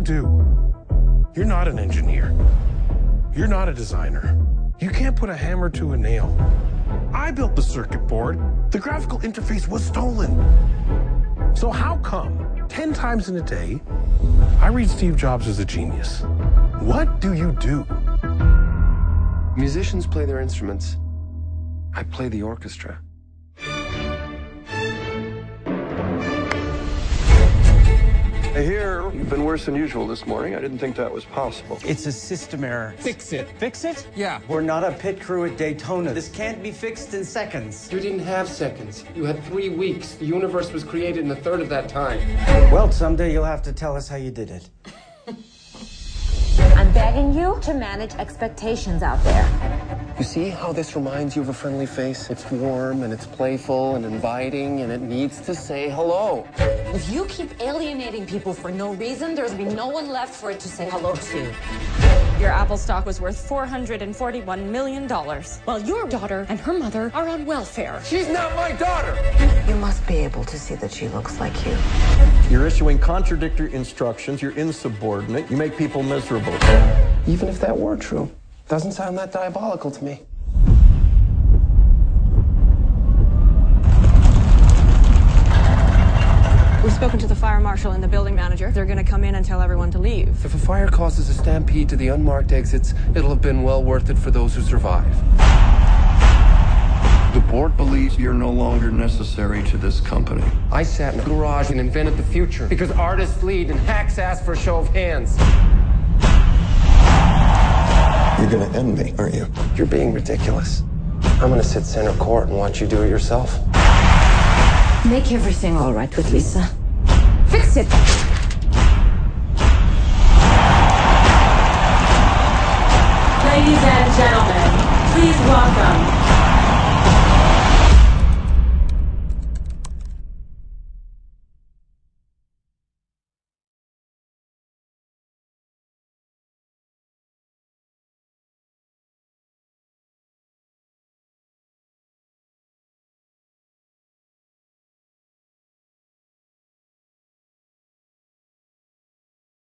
do? You're not an engineer. You're not a designer. You can't put a hammer to a nail. I built the circuit board. The graphical interface was stolen. So how come 10 times in a day, I read Steve Jobs as a genius? What do you do? Musicians play their instruments. I play the orchestra. I hear you've been worse than usual this morning. I didn't think that was possible. It's a system error. Fix it. Fix it? Yeah. We're not a pit crew at Daytona. This can't be fixed in seconds. You didn't have seconds. You had 3 weeks. The universe was created in a third of that time. Well, someday you'll have to tell us how you did it. I'm begging you to manage expectations out there. You see how this reminds you of a friendly face? It's warm and it's playful and inviting and it needs to say hello. If you keep alienating people for no reason, there's be no one left for it to say hello to. Your Apple stock was worth $441 million, while your daughter and her mother are on welfare. She's not my daughter! You must be able to see that she looks like you. You're issuing contradictory instructions, you're insubordinate, you make people miserable. Even if that were true, doesn't sound that diabolical to me. We've spoken to the fire marshal and the building manager. They're going to come in and tell everyone to leave. If a fire causes a stampede to the unmarked exits, it'll have been well worth it for those who survive. The board believes you're no longer necessary to this company. I sat in a garage and invented the future because artists lead and hacks ask for a show of hands. You're gonna end me, aren't you? You're being ridiculous. I'm gonna sit center court and watch you do it yourself. Make everything all right with Lisa. Fix it! Ladies and gentlemen, please welcome